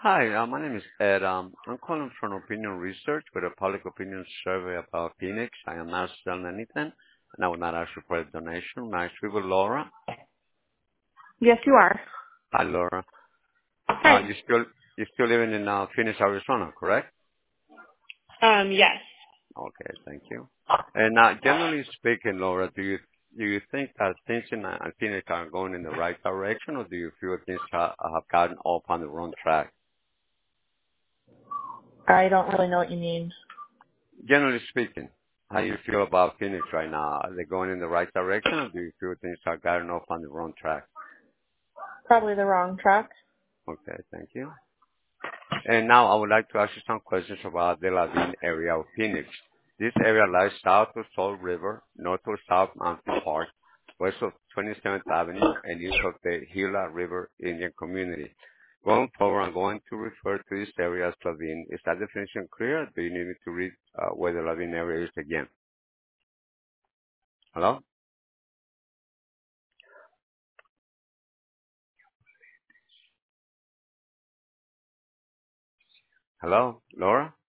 Hi, my name is Ed. I'm calling from Opinion Research with a public opinion survey about Phoenix. I am not selling anything, and I will not ask you for a donation. May I speak with Laura? Yes, you are. Hi, Laura. Hi. You still living in Phoenix, Arizona, correct? Yes. Okay, thank you. And generally speaking, Laura, do you think that things in Phoenix are going in the right direction, or do you feel things have gotten off on the wrong track? I don't really know what you mean. Generally speaking, how do you feel about Phoenix right now? Are they going in the right direction, or do you feel things are gotten off on the wrong track? Probably the wrong track. Okay, thank you. And now I would like to ask you some questions about the Lavin area of Phoenix. This area lies south of Salt River, north of South Mountain Park, west of 27th Avenue, and east of the Gila River Indian Community. Going forward, I'm going to refer to this area as Lavin. Is that definition clear? Do you need me to read where the Lavin area is again? Hello? Hello? Laura?